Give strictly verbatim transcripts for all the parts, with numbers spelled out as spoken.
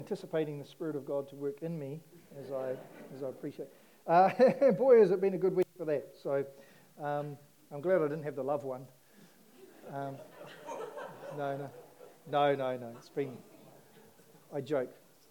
Anticipating the Spirit of God to work in me, as I as I appreciate. Uh, boy, has it been a good week for that. So um, I'm glad I didn't have the love one. Um, no, no, no, no, no. It's been. I joke,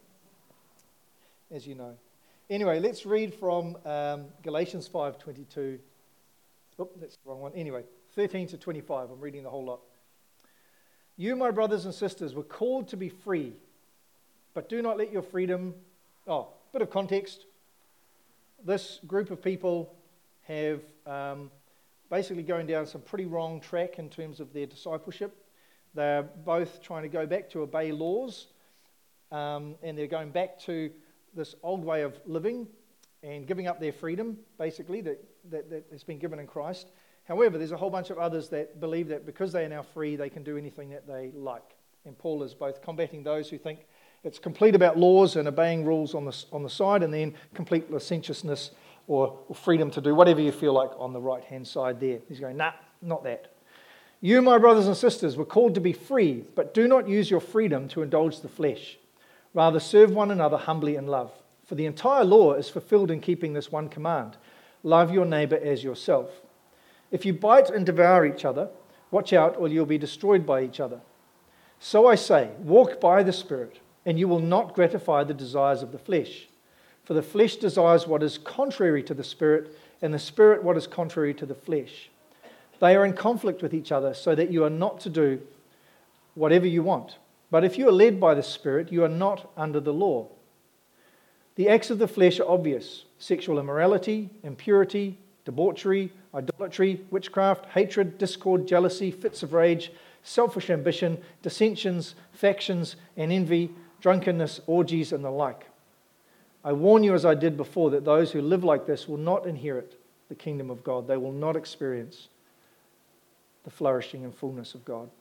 as you know. Anyway, let's read from um, Galatians five twenty-two. Oh, that's the wrong one. Anyway, thirteen to twenty-five. I'm reading the whole lot. You, my brothers and sisters, were called to be free. But do not let your freedom... Oh, bit of context. This group of people have um, basically going down some pretty wrong track in terms of their discipleship. They're both trying to go back to obey laws, um, and they're going back to this old way of living and giving up their freedom, basically, that, that, that has been given in Christ. However, there's a whole bunch of others that believe that because they are now free, they can do anything that they like. And Paul is both combating those who think it's complete about laws and obeying rules on the, on the side, and then complete licentiousness or, or freedom to do whatever you feel like on the right-hand side there. He's going, nah, not that. You, my brothers and sisters, were called to be free, but do not use your freedom to indulge the flesh. Rather, serve one another humbly in love. For the entire law is fulfilled in keeping this one command: love your neighbour as yourself. If you bite and devour each other, watch out or you'll be destroyed by each other. So I say, walk by the Spirit, and you will not gratify the desires of the flesh. For the flesh desires what is contrary to the Spirit, and the Spirit what is contrary to the flesh. They are in conflict with each other, so that you are not to do whatever you want. But if you are led by the Spirit, you are not under the law. The acts of the flesh are obvious: sexual immorality, impurity, debauchery, idolatry, witchcraft, hatred, discord, jealousy, fits of rage, selfish ambition, dissensions, factions, and envy, drunkenness, orgies, and the like. I warn you, as I did before, that those who live like this will not inherit the kingdom of God. They will not experience the flourishing and fullness of God.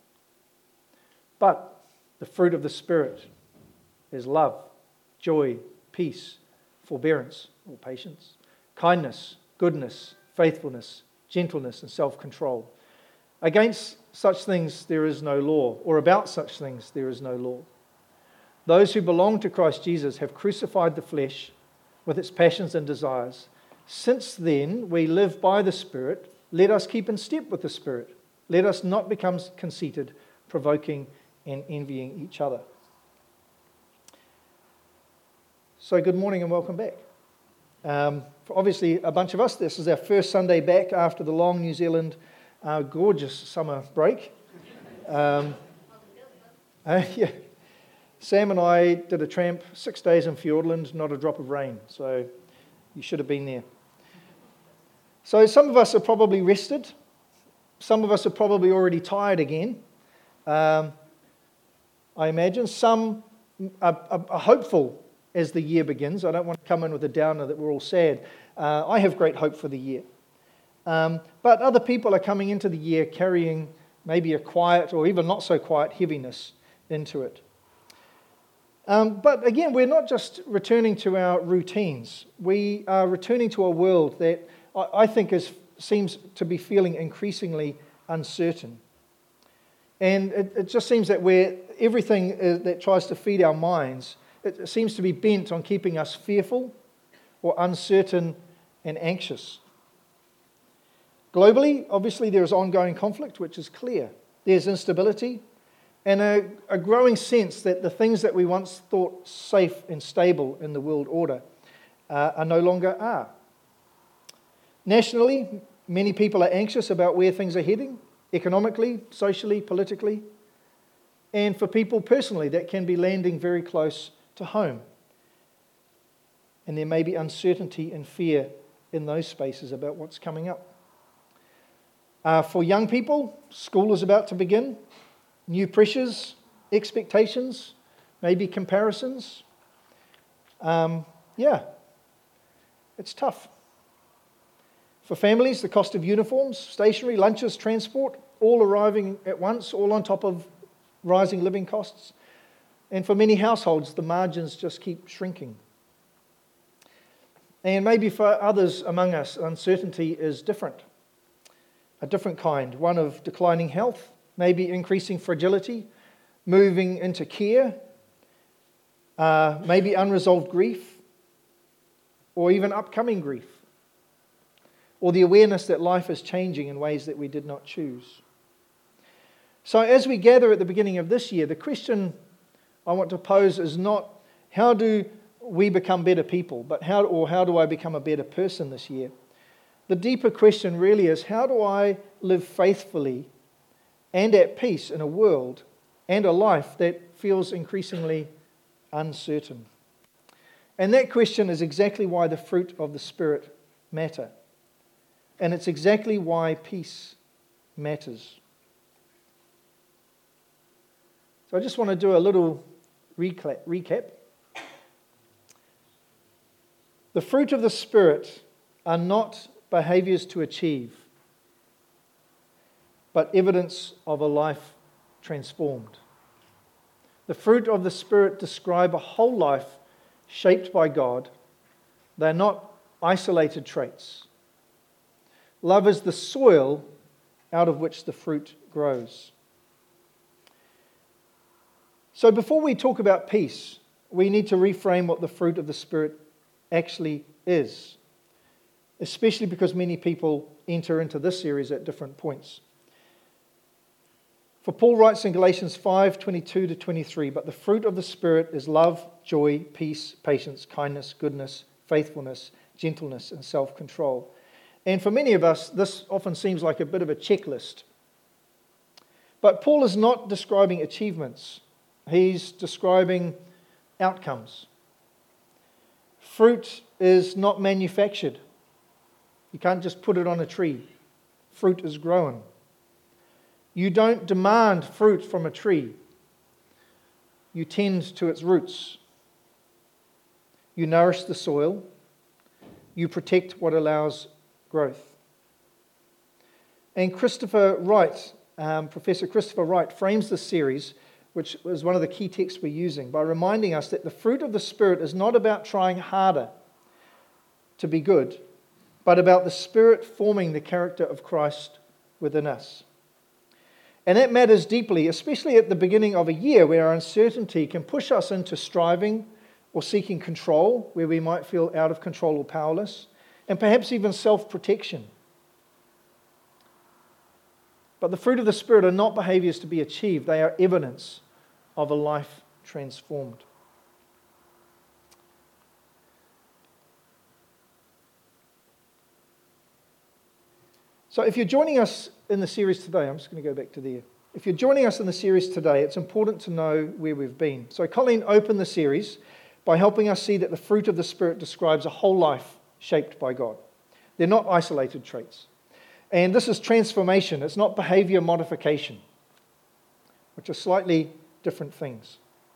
But the fruit of the Spirit is love, joy, peace, forbearance, or patience, kindness, goodness, faithfulness, gentleness, and self-control. Against such things there is no law, or about such things there is no law. Those who belong to Christ Jesus have crucified the flesh with its passions and desires. Since then we live by the Spirit, let us keep in step with the Spirit. Let us not become conceited, provoking and envying each other. So good morning and welcome back. Um, for obviously a bunch of us, this is our first Sunday back after the long New Zealand uh, gorgeous summer break. Um, uh, yeah. Sam and I did a tramp, six days in Fiordland, not a drop of rain, so you should have been there. So some of us are probably rested. Some of us are probably already tired again, um, I imagine. Some are, are, are hopeful as the year begins. I don't want to come in with a downer that we're all sad. Uh, I have great hope for the year. Um, but other people are coming into the year carrying maybe a quiet or even not so quiet heaviness into it. Um, but again, we're not just returning to our routines. We are returning to a world that I, I think is, seems to be feeling increasingly uncertain. And it, it just seems that we're, everything is, that tries to feed our minds, it seems to be bent on keeping us fearful or uncertain and anxious. Globally, obviously, there is ongoing conflict, which is clear. There's instability and a, a growing sense that the things that we once thought safe and stable in the world order uh, are no longer are. Nationally, many people are anxious about where things are heading, economically, socially, politically. And for people personally, that can be landing very close to home. And there may be uncertainty and fear in those spaces about what's coming up. Uh, for young people, school is about to begin. New pressures, expectations, maybe comparisons. Um, yeah, it's tough. For families, the cost of uniforms, stationery, lunches, transport, all arriving at once, all on top of rising living costs. And for many households, the margins just keep shrinking. And maybe for others among us, uncertainty is different. A different kind, one of declining health, maybe increasing fragility, moving into care, uh, maybe unresolved grief, or even upcoming grief, or the awareness that life is changing in ways that we did not choose. So as we gather at the beginning of this year, the question I want to pose is not how do we become better people, but how or how do I become a better person this year? The deeper question really is, how do I live faithfully and at peace in a world and a life that feels increasingly uncertain? And that question is exactly why the fruit of the Spirit matter. And it's exactly why peace matters. So I just want to do a little recap. The fruit of the Spirit are not behaviors to achieve, but evidence of a life transformed. The fruit of the Spirit describe a whole life shaped by God. They're not isolated traits. Love is the soil out of which the fruit grows. So before we talk about peace, we need to reframe what the fruit of the Spirit actually is, especially because many people enter into this series at different points. For Paul writes in Galatians five, twenty-two to twenty-three, but the fruit of the Spirit is love, joy, peace, patience, kindness, goodness, faithfulness, gentleness, and self-control. And for many of us, this often seems like a bit of a checklist. But Paul is not describing achievements. He's describing outcomes. Fruit is not manufactured. You can't just put it on a tree. Fruit is grown. You don't demand fruit from a tree. You tend to its roots. You nourish the soil. You protect what allows growth. And Christopher Wright, um, Professor Christopher Wright, frames this series, which is one of the key texts we're using, by reminding us that the fruit of the Spirit is not about trying harder to be good, but about the Spirit forming the character of Christ within us. And that matters deeply, especially at the beginning of a year where our uncertainty can push us into striving or seeking control, where we might feel out of control or powerless, and perhaps even self-protection. But the fruit of the Spirit are not behaviors to be achieved. They are evidence of a life transformed. So if you're joining us in the series today, I'm just going to go back to there. If you're joining us in the series today, it's important to know where we've been. So Colleen opened the series by helping us see that the fruit of the Spirit describes a whole life shaped by God. They're not isolated traits. And this is transformation. It's not behavior modification, which are slightly different things.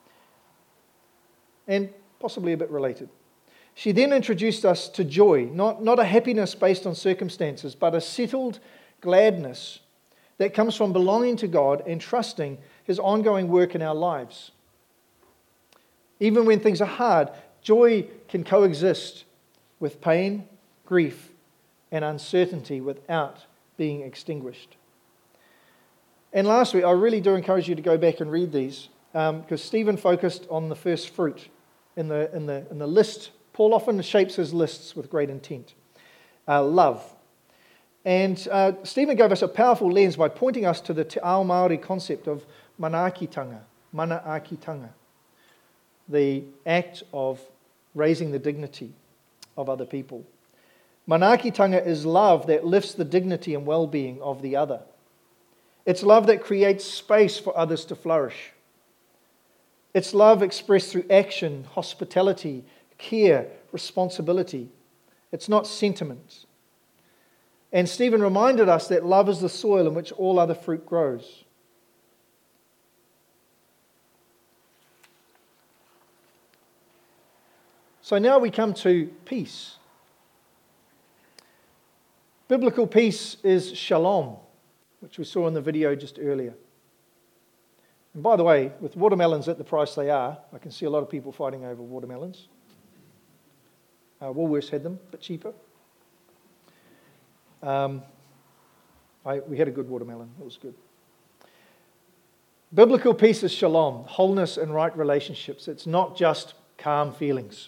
And possibly a bit related. She then introduced us to joy, not, not a happiness based on circumstances, but a settled gladness that comes from belonging to God and trusting His ongoing work in our lives. Even when things are hard, joy can coexist with pain, grief, and uncertainty without being extinguished. And lastly, I really do encourage you to go back and read these, um, because Stephen focused on the first fruit in the, in the, in the list. Paul often shapes his lists with great intent. Uh, love. And uh, Stephen gave us a powerful lens by pointing us to the Te Ao Māori concept of manaakitanga, manaakitanga, the act of raising the dignity of other people. Manaakitanga is love that lifts the dignity and well-being of the other. It's love that creates space for others to flourish. It's love expressed through action, hospitality, care, responsibility. It's not sentiment. And Stephen reminded us that love is the soil in which all other fruit grows. So now we come to peace. Biblical peace is shalom, which we saw in the video just earlier. And by the way, with watermelons at the price they are, I can see a lot of people fighting over watermelons. Uh, Woolworths had them, but cheaper. Um, I, we had a good watermelon. It was good. Biblical peace is shalom, wholeness and right relationships. It's not just calm feelings.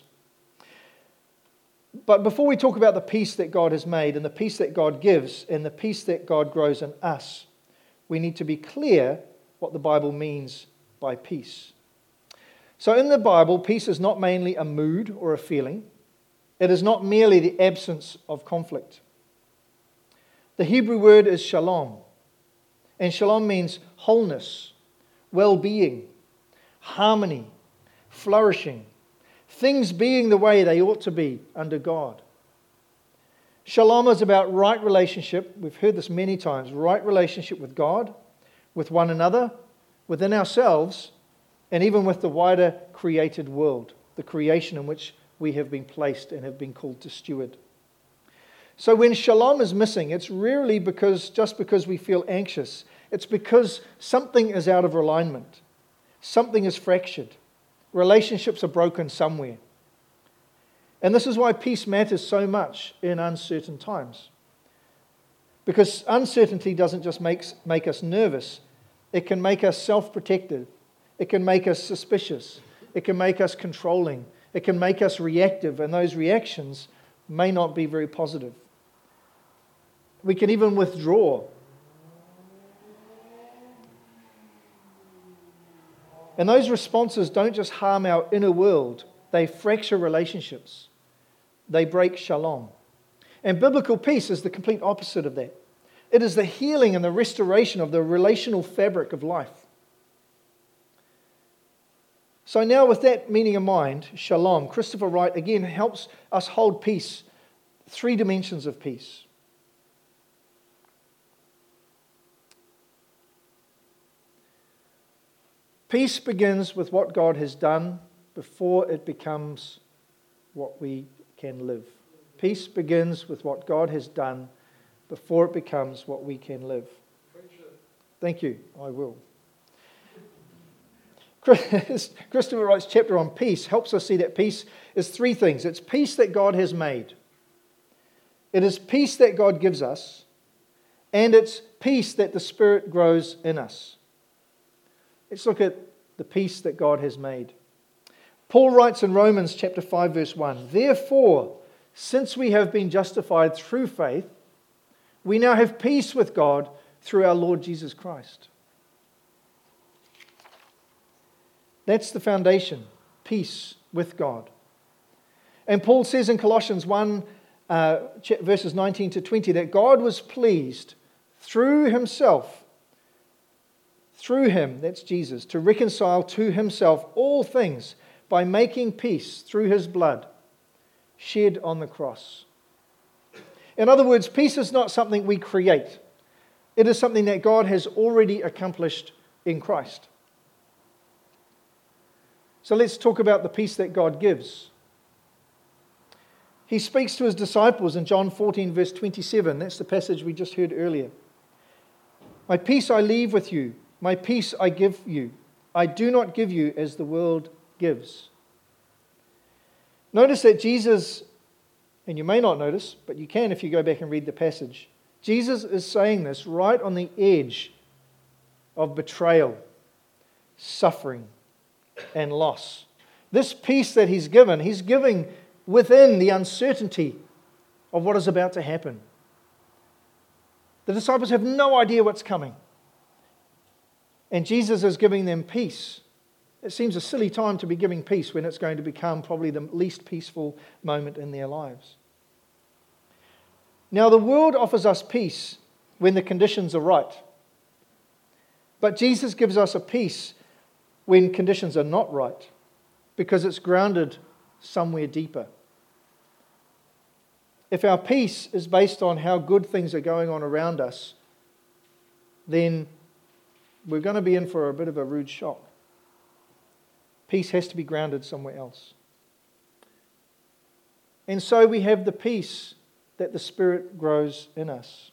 But before we talk about the peace that God has made and the peace that God gives and the peace that God grows in us, we need to be clear what the Bible means by peace. So in the Bible, peace is not mainly a mood or a feeling. It is not merely the absence of conflict. The Hebrew word is shalom. And shalom means wholeness, well-being, harmony, flourishing, things being the way they ought to be under God. Shalom is about right relationship. We've heard this many times. Right relationship with God, with one another, within ourselves, and even with the wider created world, the creation in which we have been placed and have been called to steward. So when shalom is missing, it's rarely because just because we feel anxious. It's because something is out of alignment. Something is fractured. Relationships are broken somewhere. And this is why peace matters so much in uncertain times. Because uncertainty doesn't just make, make us nervous. It can make us self-protective. It can make us suspicious. It can make us controlling. It can make us reactive. And those reactions may not be very positive. We can even withdraw. And those responses don't just harm our inner world, they fracture relationships. They break shalom. And biblical peace is the complete opposite of that. It is the healing and the restoration of the relational fabric of life. So now with that meaning in mind, shalom, Christopher Wright again helps us hold peace, three dimensions of peace. Peace begins with what God has done before it becomes what we can live. Peace begins with what God has done before it becomes what we can live. Thank you. I will. Christopher Wright's chapter on peace helps us see that peace is three things. It's peace that God has made. It is peace that God gives us. And it's peace that the Spirit grows in us. Let's look at the peace that God has made. Paul writes in Romans chapter five verse one, "Therefore, since we have been justified through faith, we now have peace with God through our Lord Jesus Christ." That's the foundation, peace with God. And Paul says in Colossians one, uh, verses nineteen to twenty, that God was pleased through himself, through him, that's Jesus, to reconcile to himself all things by making peace through his blood shed on the cross. In other words, peace is not something we create. It is something that God has already accomplished in Christ. So let's talk about the peace that God gives. He speaks to his disciples in John fourteen, verse twenty-seven. That's the passage we just heard earlier. "My peace I leave with you. My peace I give you. I do not give you as the world gives." Notice that Jesus, and you may not notice, but you can if you go back and read the passage. Jesus is saying this right on the edge of betrayal, suffering, and loss. This peace that he's given, he's giving within the uncertainty of what is about to happen. The disciples have no idea what's coming. And Jesus is giving them peace. It seems a silly time to be giving peace when it's going to become probably the least peaceful moment in their lives. Now, the world offers us peace when the conditions are right. But Jesus gives us a peace when conditions are not right, because it's grounded somewhere deeper. If our peace is based on how good things are going on around us, then we're going to be in for a bit of a rude shock. Peace has to be grounded somewhere else. And so we have the peace that the Spirit grows in us.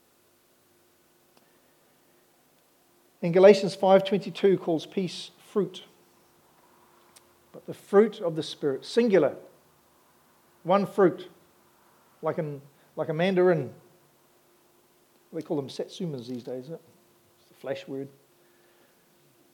In Galatians five twenty-two calls peace fruit. But the fruit of the Spirit, singular, one fruit, like, an, like a mandarin. They call them satsumas these days, isn't it? It's the flash word.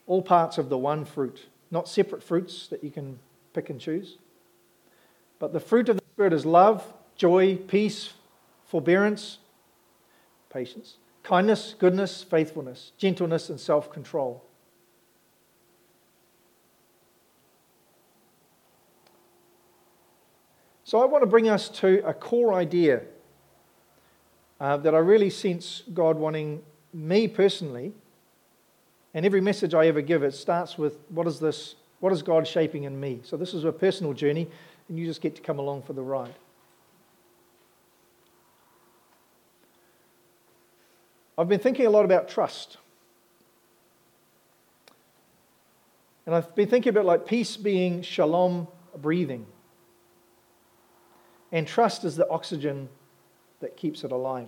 all parts of the one fruit, not separate fruits that you can pick and choose. But the fruit of the Spirit is love, joy, peace, forbearance, patience, kindness, goodness, faithfulness, gentleness, and self-control. So I want to bring us to a core idea uh, that I really sense God wanting me personally, and every message I ever give, it starts with, what is this, what is God shaping in me? So this is a personal journey, and you just get to come along for the ride. I've been thinking a lot about trust. And I've been thinking about like peace being shalom, breathing. And trust is the oxygen that keeps it alive.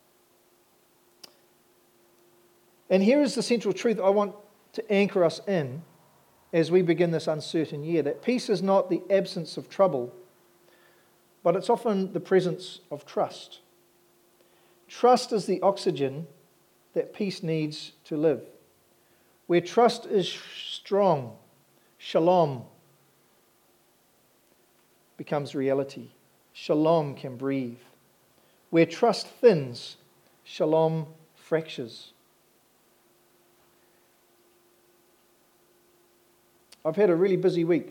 And here is the central truth I want to anchor us in as we begin this uncertain year, that peace is not the absence of trouble, but it's often the presence of trust. Trust is the oxygen that peace needs to live. Where trust is strong, shalom becomes reality. Shalom can breathe. Where trust thins, shalom fractures. I've had a really busy week.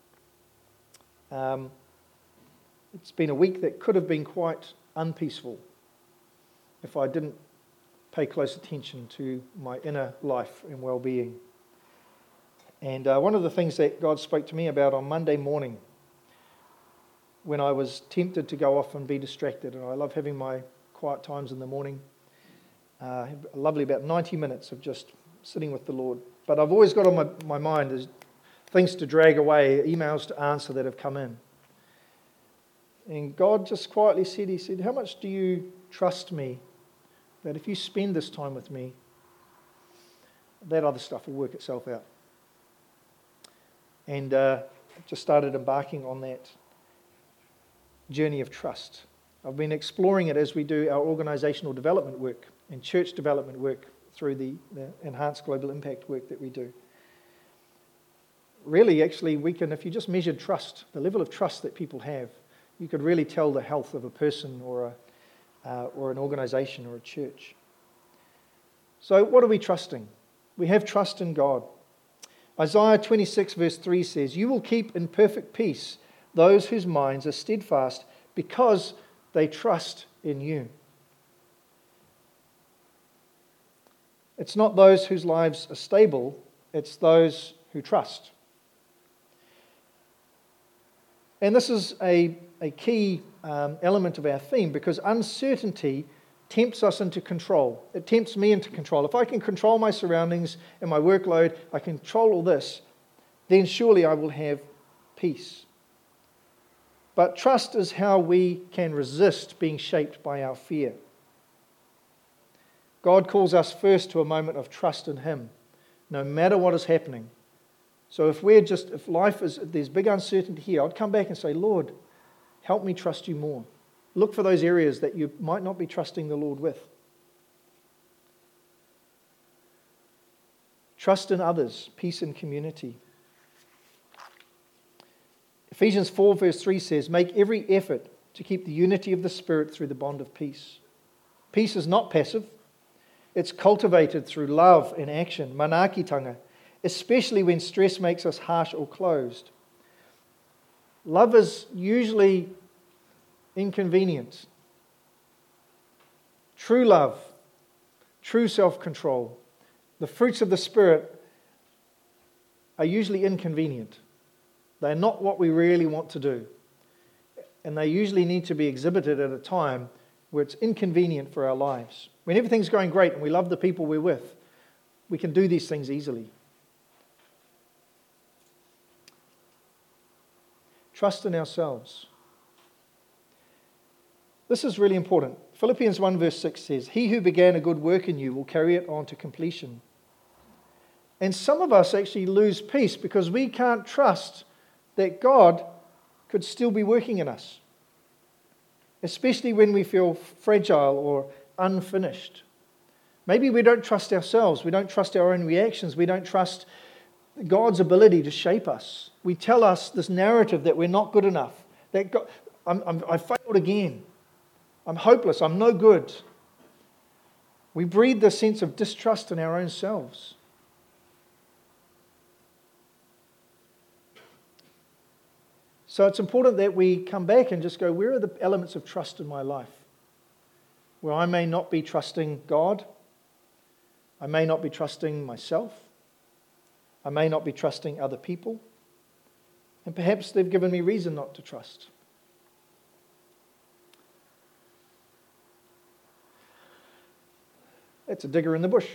Um, it's been a week that could have been quite unpeaceful if I didn't pay close attention to my inner life and well-being. And uh, one of the things that God spoke to me about on Monday morning, when I was tempted to go off and be distracted, and I love having my quiet times in the morning, uh, lovely about ninety minutes of just sitting with the Lord. But I've always got on my, my mind is things to drag away, emails to answer that have come in. And God just quietly said, He said, how much do you trust me that if you spend this time with me, that other stuff will work itself out? And uh, just started embarking on that journey of trust. I've been exploring it as we do our organisational development work and church development work through the, the enhanced global impact work that we do. Really, actually, we can, if you just measured trust, the level of trust that people have, you could really tell the health of a person or a uh, or an organisation or a church. So what are we trusting? We have trust in God. Isaiah twenty-six verse three says, "You will keep in perfect peace those whose minds are steadfast because they trust in you." It's not those whose lives are stable, it's those who trust. And this is a, a key um, element of our theme, because uncertainty tempts us into control. It tempts me into control. If I can control my surroundings and my workload, I can control all this, then surely I will have peace. But trust is how we can resist being shaped by our fear. God calls us first to a moment of trust in Him, no matter what is happening. So if we're just, if life is, if there's big uncertainty here, I'd come back and say, Lord, help me trust you more. Look for those areas that you might not be trusting the Lord with. Trust in others, peace in community. Ephesians four verse three says, "Make every effort to keep the unity of the Spirit through the bond of peace." Peace is not passive. It's cultivated through love and action, manakitanga, especially when stress makes us harsh or closed. Love is usually inconvenient. True love, true self-control, the fruits of the Spirit are usually inconvenient. They're not what we really want to do. And they usually need to be exhibited at a time where it's inconvenient for our lives. When everything's going great and we love the people we're with, we can do these things easily. Trust in ourselves. This is really important. Philippians one verse six says, "He who began a good work in you will carry it on to completion." And some of us actually lose peace because we can't trust that God could still be working in us, especially when we feel fragile or unfinished. Maybe we don't trust ourselves. We don't trust our own reactions. We don't trust God's ability to shape us. We tell us this narrative that we're not good enough, that God, I'm, I'm, I failed again. I'm hopeless. I'm no good. We breed this sense of distrust in our own selves. So it's important that we come back and just go, where are the elements of trust in my life? Where I may not be trusting God. I may not be trusting myself. I may not be trusting other people. And perhaps they've given me reason not to trust. That's a digger in the bush.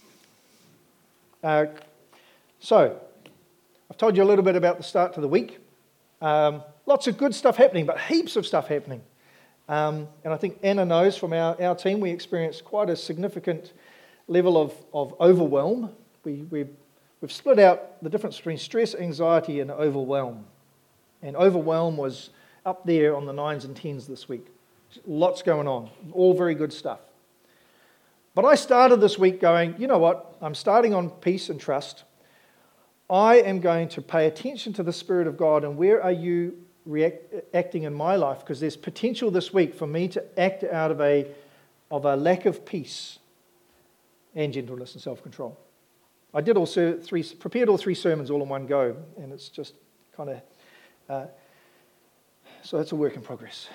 Uh, so, I've told you a little bit about the start to the week. Um, lots of good stuff happening, but heaps of stuff happening. Um, and I think Anna knows from our, our team, we experienced quite a significant level of, of overwhelm. We, we've, we've split out the difference between stress, anxiety, and overwhelm. And overwhelm was up there on the nines and tens this week. Lots going on, all very good stuff. But I started this week going, you know what, I'm starting on peace and trust. I am going to pay attention to the Spirit of God and where are you react, acting in my life? Because there's potential this week for me to act out of a, of a lack of peace and gentleness and self-control. I did all three, prepared all three sermons all in one go, and it's just kind of, uh, so it's a work in progress.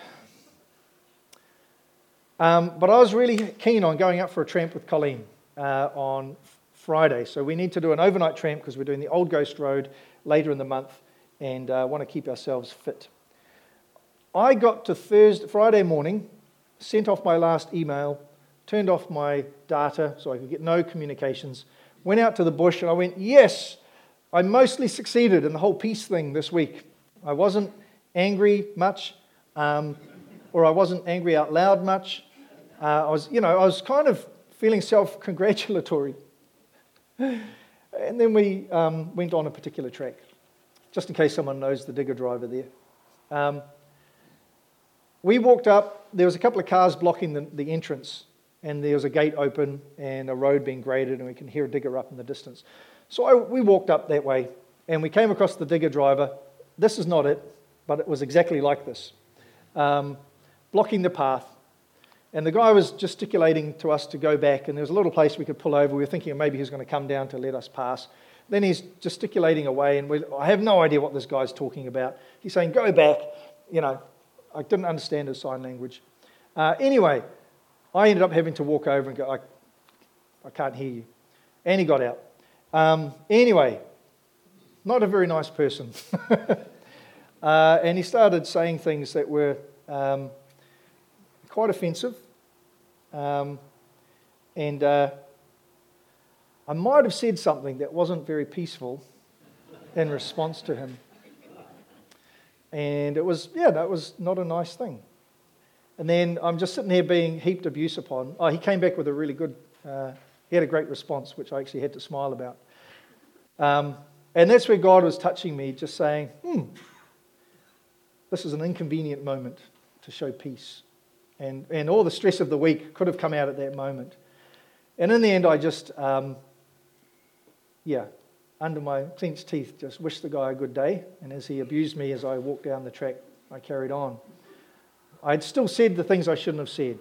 Um, but I was really keen on going out for a tramp with Colleen uh, on Friday. So we need to do an overnight tramp because we're doing the Old Ghost Road later in the month and uh, want to keep ourselves fit. I got to Thursday, Friday morning, sent off my last email, turned off my data so I could get no communications, went out to the bush and I went, yes, I mostly succeeded in the whole peace thing this week. I wasn't angry much, um, or I wasn't angry out loud much. Uh, I was, you know, I was kind of feeling self-congratulatory. And then we um, went on a particular track, just in case someone knows the digger driver there. Um, we walked up, there was a couple of cars blocking the, the entrance, and there was a gate open and a road being graded, and we can hear a digger up in the distance. So I, we walked up that way, and we came across the digger driver. This is not it, but it was exactly like this, um, blocking the path. And the guy was gesticulating to us to go back, and there was a little place we could pull over. We were thinking maybe he was going to come down to let us pass. Then he's gesticulating away, and we, I have no idea what this guy's talking about. He's saying, go back. You know, I didn't understand his sign language. Uh, anyway, I ended up having to walk over and go, I, I can't hear you. And he got out. Um, anyway, not a very nice person. uh, and he started saying things that were um, quite offensive. Um, and uh, I might have said something that wasn't very peaceful in response to him. And it was, yeah, that was not a nice thing. And then I'm just sitting there being heaped abuse upon. Oh, he came back with a really good, uh, he had a great response, which I actually had to smile about. Um, and that's where God was touching me, just saying, hmm, this is an inconvenient moment to show peace. And, and all the stress of the week could have come out at that moment. And in the end, I just, um, yeah, under my clenched teeth, just wished the guy a good day. And as he abused me as I walked down the track, I carried on. I'd still said the things I shouldn't have said.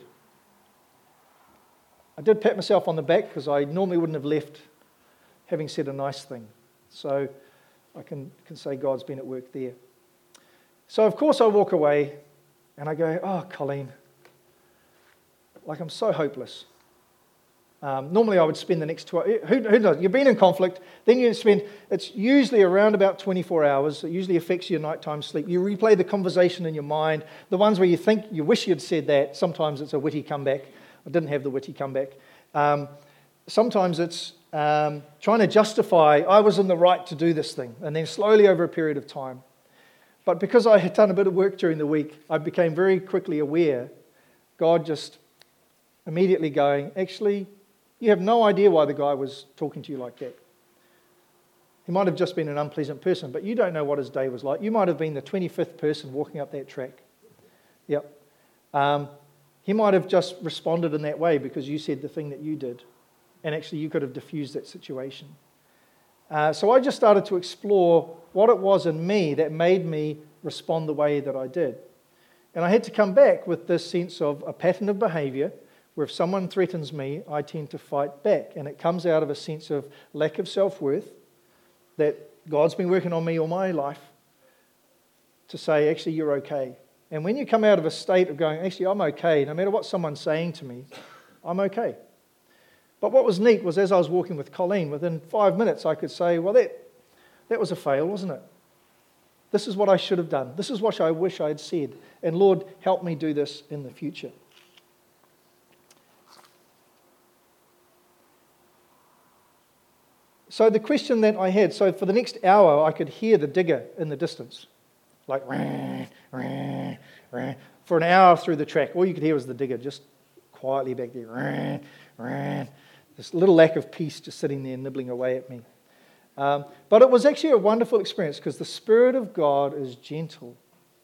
I did pat myself on the back because I normally wouldn't have left having said a nice thing. So I can, can say God's been at work there. So of course I walk away and I go, oh, Colleen, like I'm so hopeless. Um, normally I would spend the next two hours, who, who knows, you've been in conflict, then you spend, it's usually around about twenty-four hours, it usually affects your nighttime sleep. You replay the conversation in your mind, the ones where you think, you wish you'd said that, sometimes it's a witty comeback. I didn't have the witty comeback. Um, sometimes it's um, trying to justify, I was in the right to do this thing, and then slowly over a period of time. But because I had done a bit of work during the week, I became very quickly aware, God just immediately going, actually, you have no idea why the guy was talking to you like that. He might have just been an unpleasant person, but you don't know what his day was like. You might have been the twenty-fifth person walking up that track. Yep. Um, he might have just responded in that way because you said the thing that you did. and actually you could have diffused that situation. Uh, so I just started to explore what it was in me that made me respond the way that I did. And I had to come back with this sense of a pattern of behavior where if someone threatens me, I tend to fight back. And it comes out of a sense of lack of self-worth that God's been working on me all my life to say, actually, you're okay. And when you come out of a state of going, actually, I'm okay, no matter what someone's saying to me, I'm okay. But what was neat was as I was walking with Colleen, within five minutes I could say, well, that, that was a fail, wasn't it? This is what I should have done. This is what I wish I had said. And Lord, help me do this in the future. So the question that I had, so for the next hour I could hear the digger in the distance. Like, rah, rah, rah. For an hour through the track, all you could hear was the digger just quietly back there. Rah, rah. This little lack of peace just sitting there nibbling away at me. Um, but it was actually a wonderful experience because the Spirit of God is gentle.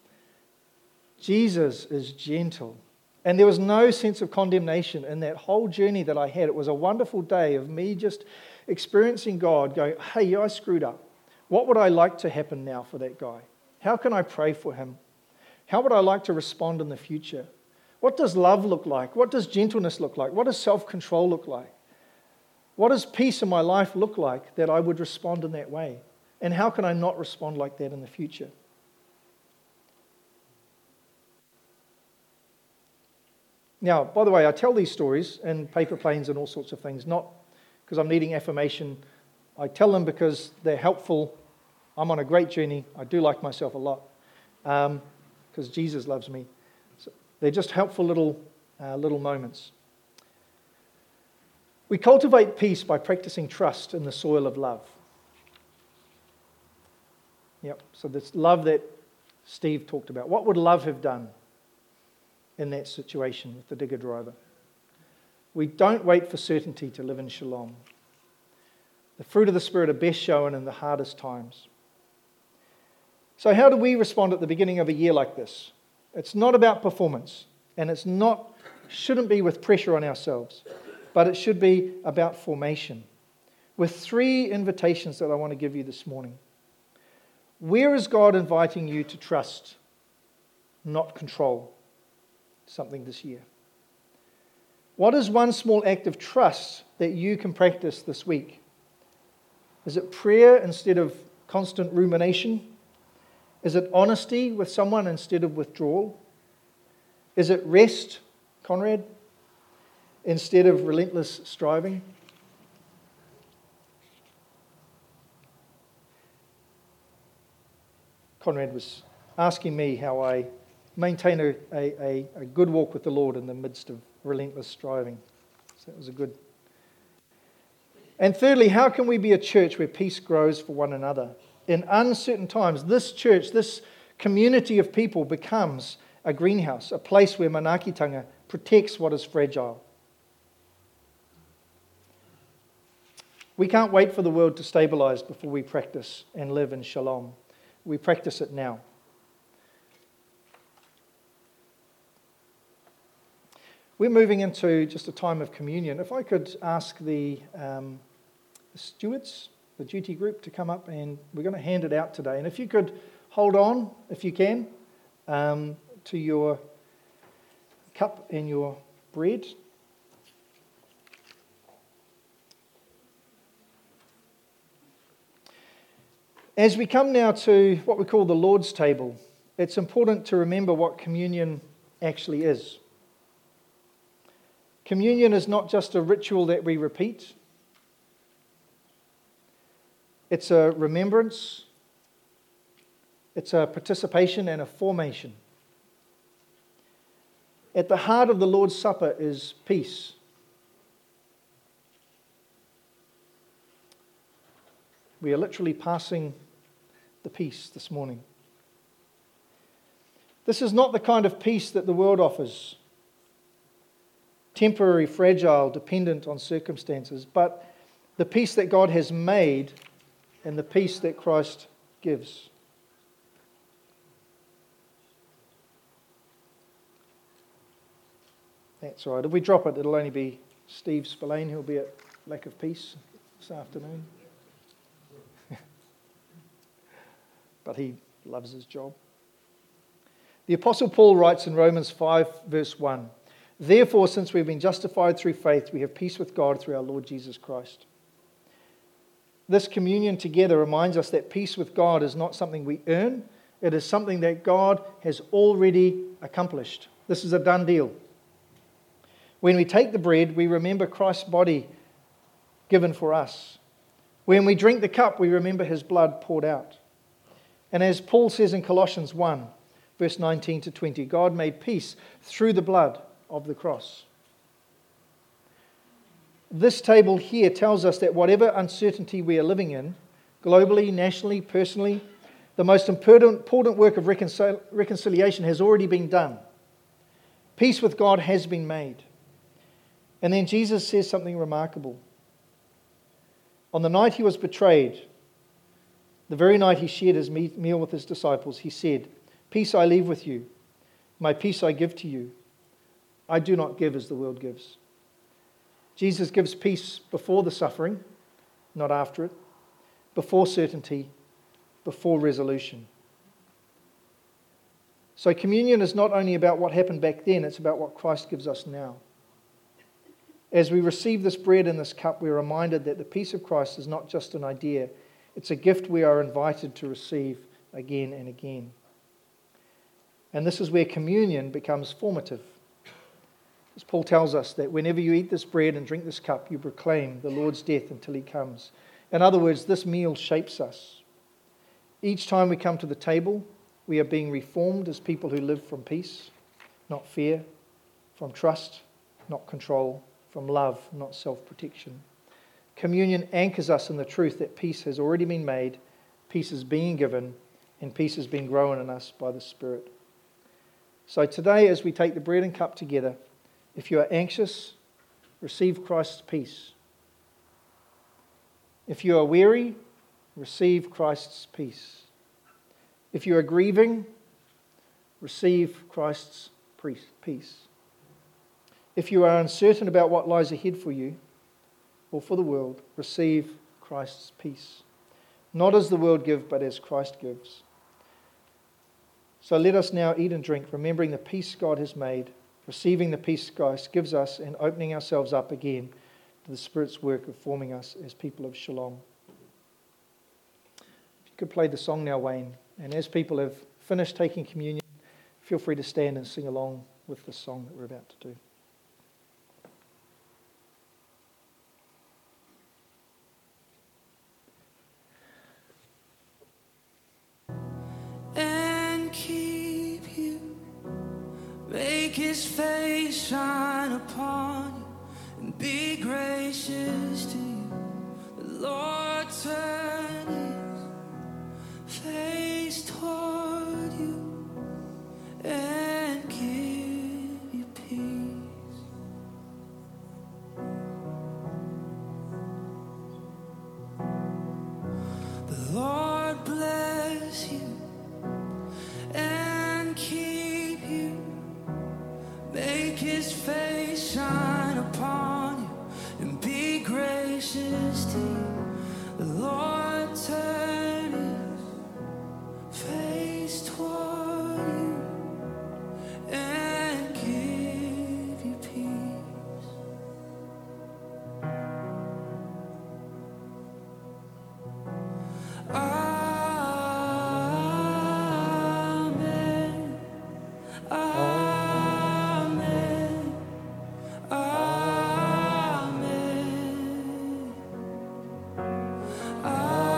Jesus is gentle. And there was no sense of condemnation in that whole journey that I had. It was a wonderful day of me just experiencing God going, hey, I screwed up. What would I like to happen now for that guy? How can I pray for him? How would I like to respond in the future? What does love look like? What does gentleness look like? What does self-control look like? What does peace in my life look like that I would respond in that way? And how can I not respond like that in the future? Now, by the way, I tell these stories in paper planes and all sorts of things, not because I'm needing affirmation. I tell them because they're helpful. I'm on a great journey. I do like myself a lot um, because Jesus loves me. So they're just helpful little, uh, little moments. We cultivate peace by practicing trust in the soil of love. Yep. So this love that Steve talked about. What would love have done in that situation with the digger driver? We don't wait for certainty to live in shalom. The fruit of the Spirit are best shown in the hardest times. So how do we respond at the beginning of a year like this? It's not about performance, and it's not, shouldn't be with pressure on ourselves, but it should be about formation. With three invitations that I want to give you this morning. Where is God inviting you to trust, not control, something this year? What is one small act of trust that you can practice this week? Is it prayer instead of constant rumination? Is it honesty with someone instead of withdrawal? Is it rest, Conrad, instead of relentless striving? Conrad was asking me how I maintain a, a, a good walk with the Lord in the midst of relentless striving. So that was a good. And thirdly, how can we be a church where peace grows for one another? In uncertain times, this church, this community of people becomes a greenhouse, a place where Manaakitanga protects what is fragile. We can't wait for the world to stabilize before we practice and live in shalom. We practice it now. We're moving into just a time of communion. If I could ask the, um, the stewards, the duty group, to come up, and we're going to hand it out today. And if you could hold on, if you can, um, to your cup and your bread. As we come now to what we call the Lord's table, it's important to remember what communion actually is. Communion is not just a ritual that we repeat. It's a remembrance. It's a participation and a formation. At the heart of the Lord's Supper is peace. We are literally passing the peace this morning. This is not the kind of peace that the world offers. Temporary, fragile, dependent on circumstances, but the peace that God has made and the peace that Christ gives. That's right. If we drop it, it'll only be Steve Spillane who'll be at lack of peace this afternoon. But he loves his job. The Apostle Paul writes in Romans five, verse one, "Therefore, since we've been justified through faith, we have peace with God through our Lord Jesus Christ." This communion together reminds us that peace with God is not something we earn. It is something that God has already accomplished. This is a done deal. When we take the bread, we remember Christ's body given for us. When we drink the cup, we remember his blood poured out. And as Paul says in Colossians one, verse nineteen to twenty, God made peace through the blood of the cross. This table here tells us that whatever uncertainty we are living in, globally, nationally, personally, the most important, important work of reconcil- reconciliation has already been done. Peace with God has been made. And then Jesus says something remarkable. On the night he was betrayed, the very night he shared his meal with his disciples, he said, "Peace I leave with you, my peace I give to you. I do not give as the world gives." Jesus gives peace before the suffering, not after it, before certainty, before resolution. So communion is not only about what happened back then, it's about what Christ gives us now. As we receive this bread and this cup, we're reminded that the peace of Christ is not just an idea, it's a gift we are invited to receive again and again. And this is where communion becomes formative. As Paul tells us that whenever you eat this bread and drink this cup, you proclaim the Lord's death until he comes. In other words, this meal shapes us. Each time we come to the table, we are being reformed as people who live from peace, not fear, from trust, not control, from love, not self-protection. Communion anchors us in the truth that peace has already been made, peace is being given, and peace has been grown in us by the Spirit. So today, as we take the bread and cup together, if you are anxious, receive Christ's peace. If you are weary, receive Christ's peace. If you are grieving, receive Christ's peace. If you are uncertain about what lies ahead for you or for the world, receive Christ's peace. Not as the world gives, but as Christ gives. So let us now eat and drink, remembering the peace God has made, receiving the peace Christ gives us, and opening ourselves up again to the Spirit's work of forming us as people of Shalom. If you could play the song now, Wayne. And as people have finished taking communion, feel free to stand and sing along with the song that we're about to do. Make his face shine upon you and be gracious to you. The Lord turn his face toward you and give you peace. The Lord bless you and keep you. Make his face shine upon you and be gracious to you. The Lord turn his face toward you and give you peace. Amen. Amen.